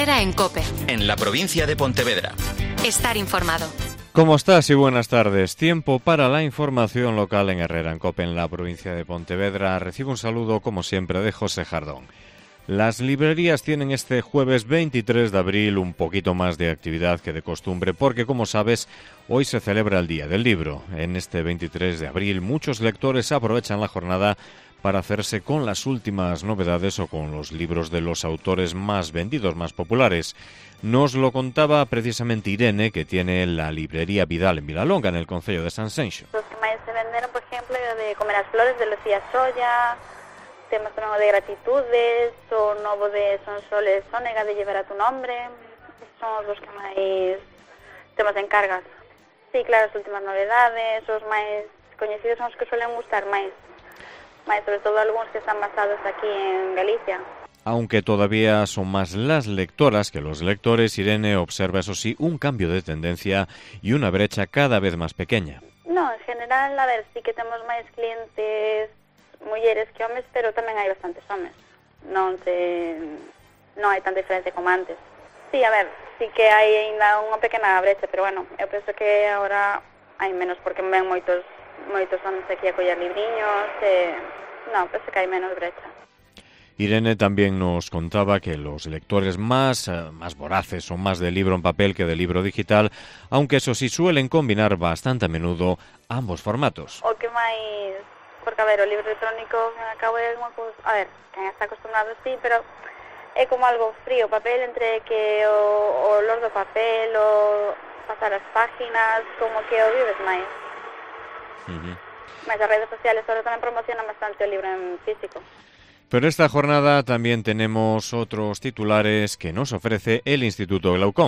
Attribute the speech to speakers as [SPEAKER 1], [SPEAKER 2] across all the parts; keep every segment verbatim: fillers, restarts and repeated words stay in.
[SPEAKER 1] Herrera en COPE.
[SPEAKER 2] En la provincia de Pontevedra.
[SPEAKER 1] Estar informado.
[SPEAKER 3] ¿Cómo estás? Y buenas tardes. Tiempo para la información local en Herrera en COPE, en la provincia de Pontevedra. Recibo un saludo, como siempre, de José Jardón. Las librerías tienen este jueves veintitrés de abril un poquito más de actividad que de costumbre porque, como sabes, hoy se celebra el Día del Libro. En este veintitrés de abril muchos lectores aprovechan la jornada para hacerse con las últimas novedades o con los libros de los autores más vendidos, más populares. Nos lo contaba precisamente Irene, que tiene la librería Vidal en Vilalonga, en el concello de Sanxenxo.
[SPEAKER 4] Los que máis se venderon, por exemplo, de Comer as Flores, de Lucía Solla, temos tamén o de Gratitudes, o novo de Sonsoles Sónega, de Llevar a tu nombre, son os que máis temos en cargas. Sí, claro, as últimas novedades, os máis coñecidos son os que suelen gustar máis. Más sobre todo algunos que están basados aquí en Galicia.
[SPEAKER 3] Aunque todavía son más las lectoras que los lectores, Irene observa, eso sí, un cambio de tendencia y una brecha cada vez más pequeña.
[SPEAKER 4] No, en general, a ver, sí que tenemos máis clientes mulleres que homes, pero tamén hai bastantes homes. Non se non hai tanta diferencia como antes. Sí, a ver, sí que hai ainda unha pequena brecha, pero bueno, eu penso que agora hai menos porque ven moitos moitos homes aquí a coller libriños, e non, penso que hai menos brecha.
[SPEAKER 3] Irene también nos contaba que los lectores más, eh, más voraces son más de libro en papel que de libro digital, aunque eso sí suelen combinar bastante a menudo ambos formatos.
[SPEAKER 4] O que máis, porque a ver, o libro electrónico acabo de unha cousa, a ver, quen está acostumbrado sí, pero é como algo frío, papel entre que o, o olor do papel, o pasar as páginas, como que o vives máis.
[SPEAKER 3] Uh-huh.
[SPEAKER 4] Mas as redes sociales ahora tamén promocionan bastante o libro en físico.
[SPEAKER 3] Pero esta jornada también tenemos otros titulares que nos ofrece el Instituto Glaucón.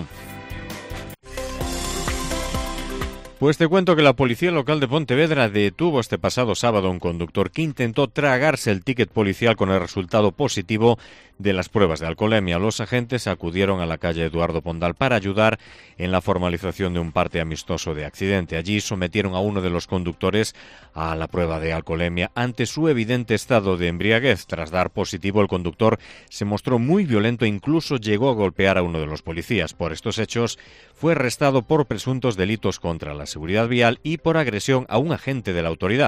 [SPEAKER 3] Pues te cuento que la Policía Local de Pontevedra detuvo este pasado sábado a un conductor que intentó tragarse el ticket policial con el resultado positivo de las pruebas de alcoholemia. Los agentes acudieron a la calle Eduardo Pondal para ayudar en la formalización de un parte amistoso de accidente. Allí sometieron a uno de los conductores a la prueba de alcoholemia ante su evidente estado de embriaguez. Tras dar positivo, el conductor se mostró muy violento e incluso llegó a golpear a uno de los policías. Por estos hechos fue arrestado por presuntos delitos contra la seguridad vial y por agresión a un agente de la autoridad.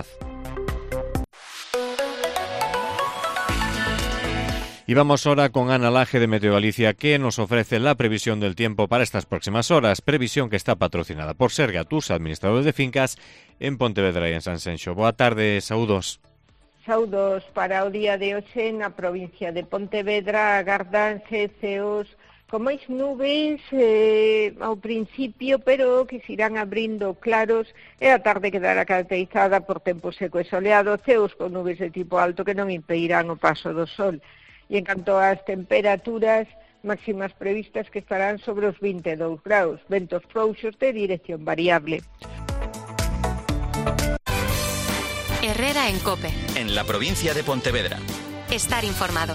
[SPEAKER 3] Y vamos ahora con Ana Laje de Meteo Galicia, que nos ofrece la previsión del tiempo para estas próximas horas. Previsión que está patrocinada por Sergatus, administrador de fincas en Pontevedra y en Sanxenxo. Boa tarde, saúdos.
[SPEAKER 5] Saúdos para o día de hoxe na provincia de Pontevedra. Agardanse ceos con máis nubes eh, ao principio, pero que se irán abrindo claros, e a tarde quedará caracterizada por tempo seco e soleado, ceos con nubes de tipo alto que non impedirán o paso do sol. E en canto ás temperaturas máximas previstas, que estarán sobre os vinte e dous graus, ventos frouxos de dirección variable.
[SPEAKER 1] Herrera en COPE.
[SPEAKER 2] En la provincia de Pontevedra.
[SPEAKER 1] Estar informado.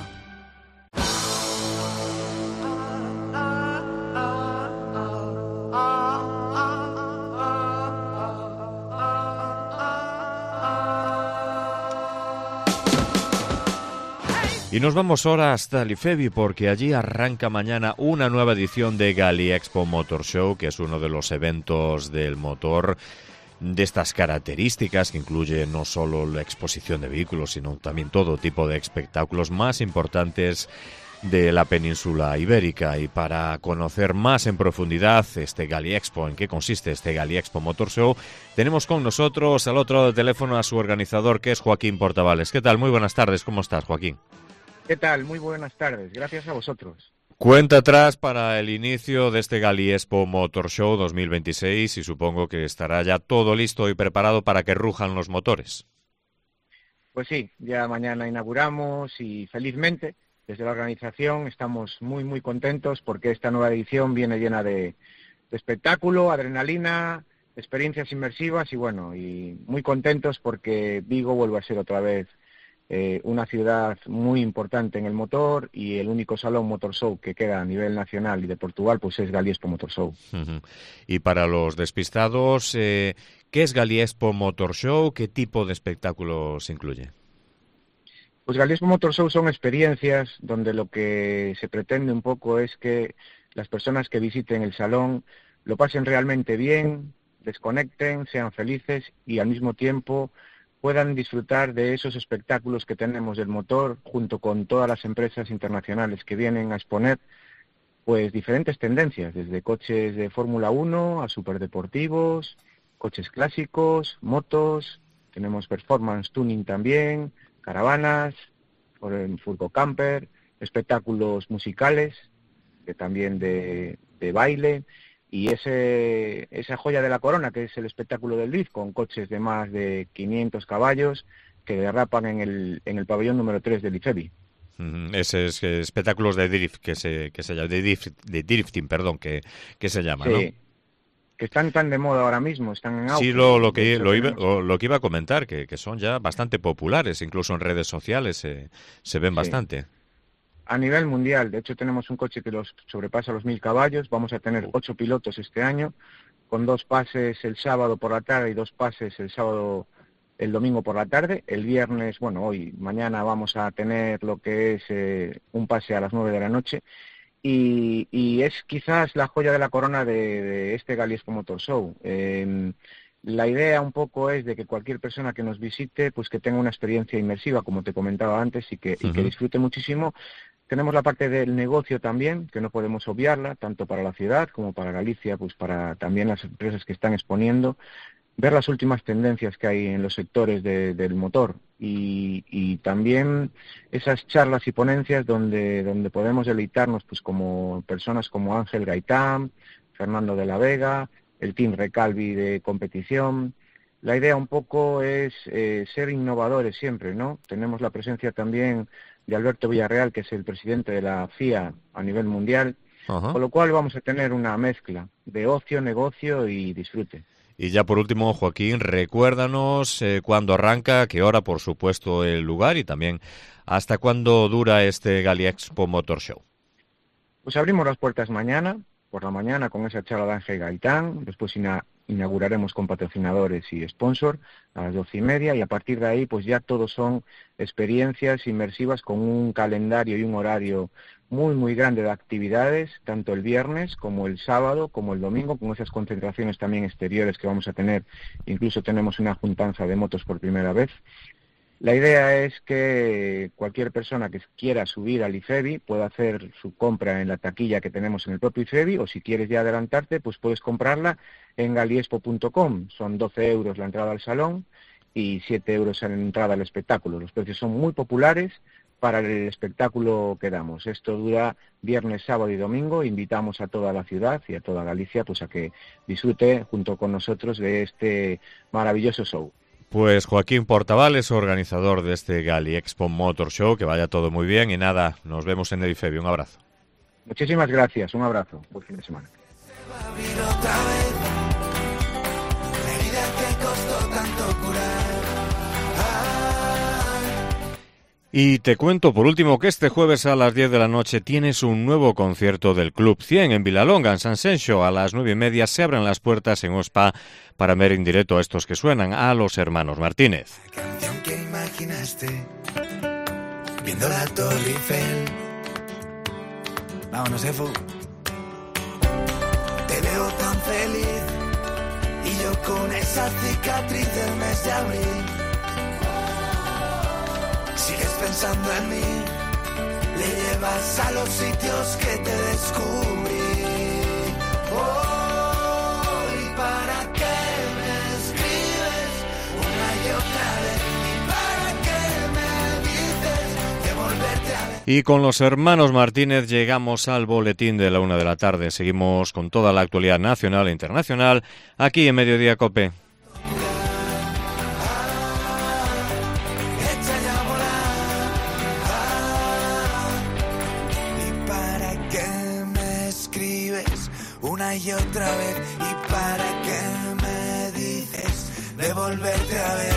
[SPEAKER 3] Y nos vamos ahora hasta Lifevi porque allí arranca mañana una nueva edición de Gali Expo Motor Show, que es uno de los eventos del motor de estas características, que incluye no solo la exposición de vehículos, sino también todo tipo de espectáculos más importantes de la península ibérica. Y para conocer más en profundidad este Gali Expo, en qué consiste este Gali Expo Motor Show, tenemos con nosotros al otro lado del teléfono a su organizador, que es Joaquín Portavales. ¿Qué tal? Muy buenas tardes, ¿cómo estás, Joaquín?
[SPEAKER 6] ¿Qué tal? Muy buenas tardes, gracias a vosotros.
[SPEAKER 3] Cuenta atrás para el inicio de este Gali Expo Motor Show dos mil veintiséis y supongo que estará ya todo listo y preparado para que rujan los motores.
[SPEAKER 6] Pues sí, ya mañana inauguramos y felizmente desde la organización estamos muy muy contentos porque esta nueva edición viene llena de, de espectáculo, adrenalina, experiencias inmersivas y bueno, y muy contentos porque Vigo vuelve a ser otra vez Eh, una ciudad muy importante en el motor y el único salón Motor Show que queda a nivel nacional y de Portugal pues es Gali Expo Motor Show.
[SPEAKER 3] Uh-huh. Y para los despistados, eh, ¿qué es Gali Expo Motor Show? ¿Qué tipo de espectáculos incluye?
[SPEAKER 6] Pues Galiexpo Motor Show son experiencias donde lo que se pretende un poco es que las personas que visiten el salón lo pasen realmente bien, desconecten, sean felices y al mismo tiempo puedan disfrutar de esos espectáculos que tenemos del motor junto con todas las empresas internacionales que vienen a exponer pues diferentes tendencias, desde coches de Fórmula uno a superdeportivos, coches clásicos, motos, tenemos performance tuning también, caravanas, furgo camper, espectáculos musicales, que también de, de baile, y ese esa joya de la corona que es el espectáculo del drift con coches de más de quinientos caballos que derrapan en el en el pabellón número tres del IFEBI.
[SPEAKER 3] Mm, ese es que espectáculos de drift que se que se llama de, drift, de drifting, perdón, que que se llama, sí, ¿no?
[SPEAKER 6] Que están tan de moda ahora mismo, están en auge.
[SPEAKER 3] Sí, lo, lo que lo iba, lo, lo que iba a comentar, que, que son ya bastante populares, incluso en redes sociales se, se ven sí. bastante.
[SPEAKER 6] A nivel mundial, de hecho tenemos un coche que los sobrepasa los mil caballos, vamos a tener ocho pilotos este año, con dos pases el sábado por la tarde y dos pases el sábado, el domingo por la tarde. El viernes, bueno, hoy, mañana vamos a tener lo que es eh, un pase a las nueve de la noche. Y, y es quizás la joya de la corona de, de este Galiexpo Motor Show. Eh, la idea un poco es de que cualquier persona que nos visite, pues que tenga una experiencia inmersiva, como te comentaba antes, y que, uh-huh. y que disfrute muchísimo. Tenemos la parte del negocio también, que no podemos obviarla, tanto para la ciudad como para Galicia, pues para también las empresas que están exponiendo, ver las últimas tendencias que hay en los sectores de, del motor y, y también esas charlas y ponencias donde, donde podemos deleitarnos pues como personas como Ángel Gaitán, Fernando de la Vega, el Team Recalvi de competición. La idea un poco es eh, ser innovadores siempre, ¿no? Tenemos la presencia también de Alberto Villarreal, que es el presidente de la F I A a nivel mundial, uh-huh. con lo cual vamos a tener una mezcla de ocio, negocio y disfrute.
[SPEAKER 3] Y ya por último, Joaquín, recuérdanos eh, cuándo arranca, qué hora, por supuesto, el lugar y también hasta cuándo dura este Galiexpo Motor Show.
[SPEAKER 6] Pues abrimos las puertas mañana, por la mañana, con esa charla de Ángel Gaitán, después ina- inauguraremos con patrocinadores y sponsor a las doce y media y a partir de ahí pues ya todos son experiencias inmersivas con un calendario y un horario muy muy grande de actividades, tanto el viernes como el sábado como el domingo, con esas concentraciones también exteriores que vamos a tener, incluso tenemos una juntanza de motos por primera vez. La idea es que cualquier persona que quiera subir al IFEBI pueda hacer su compra en la taquilla que tenemos en el propio IFEBI, o si quieres ya adelantarte, pues puedes comprarla en galiexpo punto com. Son doce euros la entrada al salón y siete euros la entrada al espectáculo. Los precios son muy populares para el espectáculo que damos. Esto dura viernes, sábado y domingo. Invitamos a toda la ciudad y a toda Galicia pues a que disfrute junto con nosotros de este maravilloso show.
[SPEAKER 3] Pues Joaquín Portavales, organizador de este Galiexpo Motor Show, que vaya todo muy bien y nada, nos vemos en el IFEBI. Un abrazo.
[SPEAKER 6] Muchísimas gracias, un abrazo. Buen fin de semana.
[SPEAKER 3] Y te cuento por último que este jueves a las diez de la noche tienes un nuevo concierto del Club cien en Vilalonga, en San Senxo. A las nueve y media se abren las puertas en Ospa para ver en directo a estos que suenan, a los hermanos Martínez.
[SPEAKER 7] La canción que imaginaste, viendo la Torre Eiffel. Vámonos, Efu. Te veo tan feliz y yo con esa cicatriz del mes de abril. Sigues pensando en mí, le llevas a los sitios que te descubrí. Oh, ¿y para qué me escribes una y otra vez? ¿Y para qué me dices de volverte a ver?
[SPEAKER 3] Y con los hermanos Martínez llegamos al boletín de la una de la tarde. Seguimos con toda la actualidad nacional e internacional aquí en Mediodía Cope.
[SPEAKER 7] Y otra vez, ¿y para qué me dices de volverte a ver?